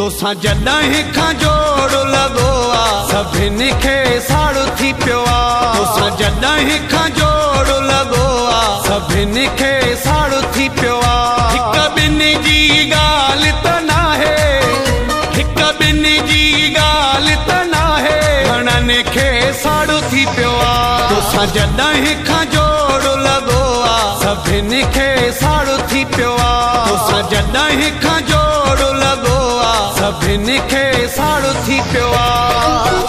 तोसां जॾहिं खां जोड़ लगो आ सभिनी खे साड़ो थी पियो आ। तोसां जॾहिं खां जोड़ लगो आ सभिनी खे साड़ो थी पियो आ। हिक ॿिनि जी ॻाल्हि त नाहे, हिक ॿिनि जी ॻाल्हि त नाहे, घणनि खे साड़ो थी पियो आ। तोसां जॾहिं खां जोड़ लगो आ सभिनी खे साड़ो थी पियो आ। तोसां जॾहिं खां जोड़ लगो आ सभिनी खे साड़ो थी पियो आ।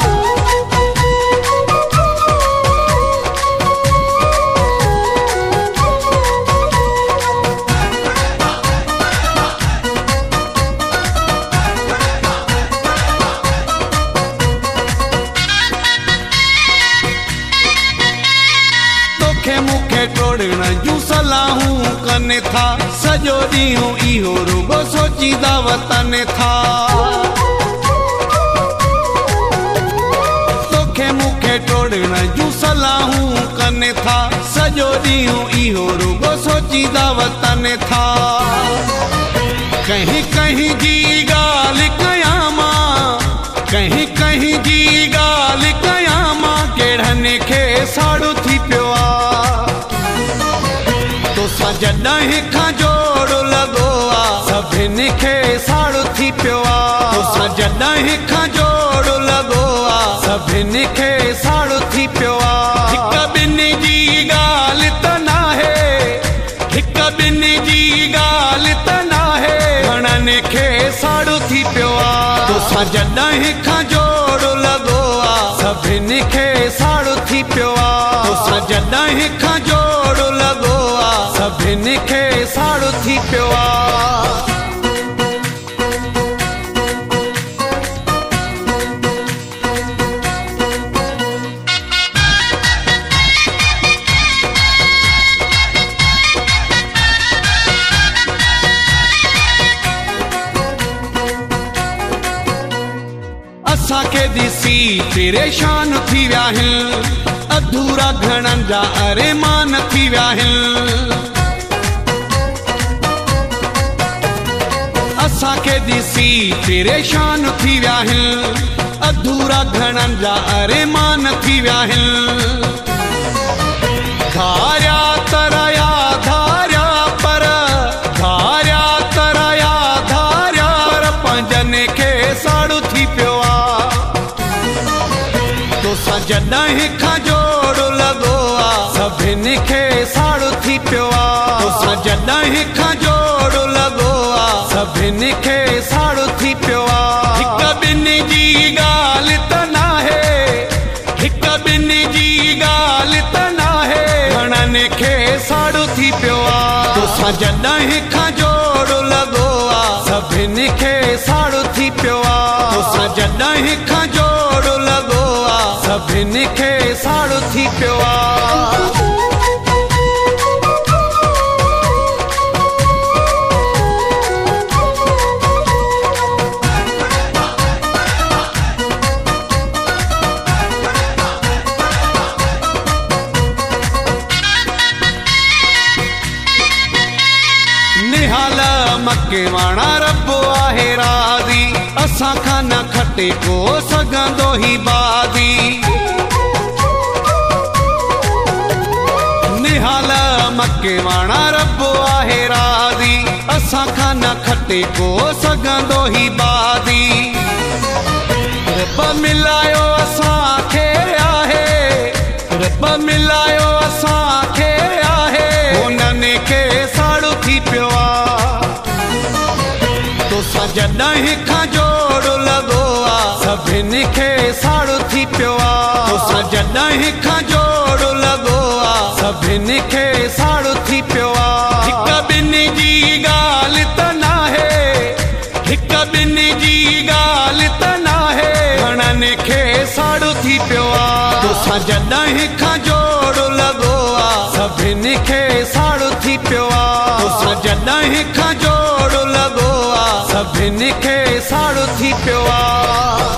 तोखे मूंखे टोड़ण जूं सलाहूं कनि था, सॼो ॾींहुं इहो रुगो सोचींदा वतन था। तोखे मूंखे टोड़ण जूं सलाहूं कनि था, सॼो ॾींहुं इहो रुगो सोचींदा वतन था। कहीं कहीं जी ॻाल्हि कयां मां, कहीं कहीं जी ॻाल्हि कयां मां, कहिड़नि खे साड़ो थी पियो आ। तोसां जॾहिं खां जोड़ लगो आ सभिनी खे साड़ो थी पियो आ। तोसां जॾहिं खां जोड़ लगो आ सभिनी खे साड़ो थी पियो आ। हिक ॿिनि जी ॻाल्हि त नाहे, हिक ॿिनि जी ॻाल्हि त नाहे, घणनि खे साड़ो थी पियो आ। तोसां जॾहिं खां जोड़ लगो आ सभिनी खे साड़ो थी पियो आ। तोसां जॾहिं खां जोड़ लगो आ सभिनी खे साड़ो थी पियो आ। असांखे ॾिसी परेशान थी विया आहिनि, अधूरा घणनि जा अरेमान थी विया आहिनि। असांखे ॾिसी परेशान थी विया आहिनि, अधूरा घणनि जा अरेमान थी विया आहिनि। धारिया तरया धारिया पर, धारिया तरया धारिया पर, पंजनि खे साड़ो थी पियो आ। तोसां जॾहिं खां जोड़ लगो आ सभिनी खे साड़ो थी पियो आ। तोसां जॾहिं खां जोड़ लगो आ सभिनी खे साड़ो थी पियो आ। हिक ॿिनि जी ॻाल्हि त नाहे, हिक ॿिनि जी ॻाल्हि त नाहे, घणनि खे साड़ो थी पियो आ। तोसां जॾहिं खां जोड़ लगो आ सभिनी खे साड़ो थी पियो आ। तोसां जॾहिं खां जोड़ लगो आ सभिनी खे साड़ो थी पियो आ। निहाल मकेवाणा रब्बो आहे राज़ी, असां खां न खटे को सघंदो ही बादी। निहाल मकेवाणा रब्बो आहे राज़ी, असां खां न खटे को सघंदो ही बादी। रब मिलायो असांखे आहे, रब मिलायो असांखे आहे, उन्हनि खे साड़ो थी पियो आ। तोसां जॾहिं खां जोड़ लगो आ सभिनी खे साड़ो थी पियो आ। तोसां जॾहिं खां जोड़ लगो आ सभिनी खे साड़ो थी पियो आ। हिक ॿिनि जी ॻाल्हि त नाहे, हिक ॿिनि जी ॻाल्हि त नाहे, घणनि खे साड़ो थी पियो आ। तोसां जॾहिं खां जोड़ लगो आ सभिनी खे साड़ो थी पियो आ। तोसां जॾहिं खां जोड़ लगो आ सभिनी खे साड़ो थी पियो आ।